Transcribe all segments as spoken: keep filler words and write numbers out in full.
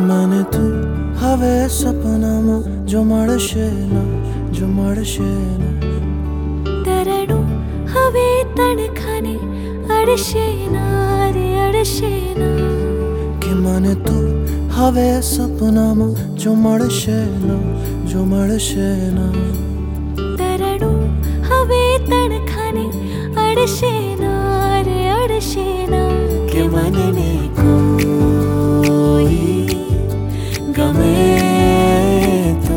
મને તું હવે સપનામાં જો મળશે ના જો મળશે ના તરણું હવે તણખાને અડશે ના રે અડશે ના કે મને તું હવે સપનામાં જો મળશે ના જો મળશે ના તરણું હવે તણખાને અડશે ના રે અડશે ના કે મને કોઈ ગમે તો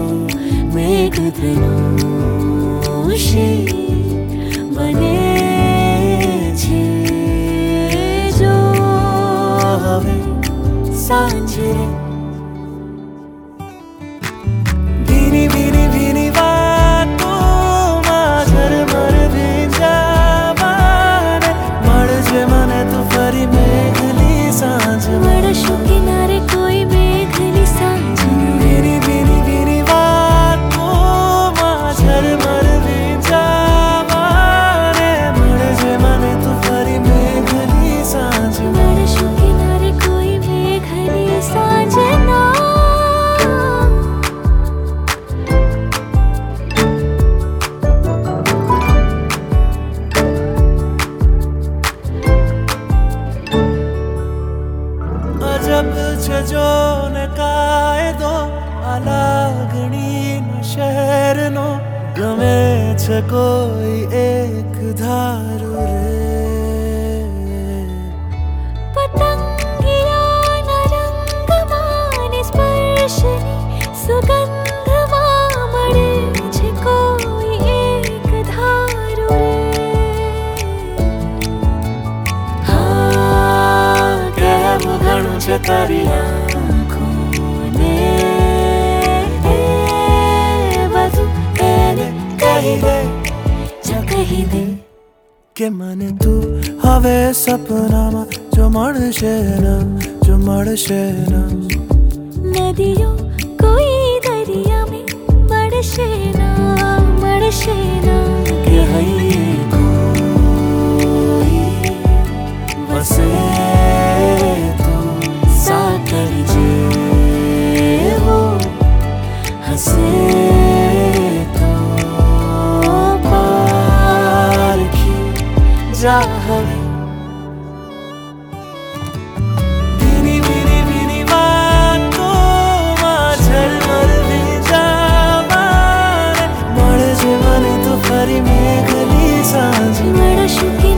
મેઘધનુષે બને છે જો હવે સાંજે ભીની ભીની ભીની વાતોમાં ઝરમર ભીંજાવાને મળજે મને તું ફરી મેઘની સાંજ મળશું કિનારે કોઈ મેઘની સાંજ ભીની ભીની ભીની વાતોમાં ઝરમર ભીંજાવાને મળજે મને તું ફરી મેઘની સાંજ મળશું કિનારે કોઈ મેઘની સાંજ ના અજબ છે જો ને કાયદો આ લાગણીનો શહેરનો ગમે છે કોઈ એક ધારું રે પતંગિયાના રંગમાં ને સ્પર્શની સુગંધમાં મળે છે કોઈ એક ધારું રે હા કહેવું ઘણું છે તારી આંખોને એ બધું એને કહી દે જો કહી દે કે મને તું હવે સપનામાં જો મળશે ના જો મળશે ના નદીઓ કોઈ દરિયા में મળશે ના મળશે ના કે હૈયે કોઈ વસે તો સાકર જેવો હસે તો પારખી જા હવે ભીની ભીની ભીની વાતોમાં ઝરમર ભીંજાવાને મળજે મને તો ફરી મેઘની સાંજ મળશું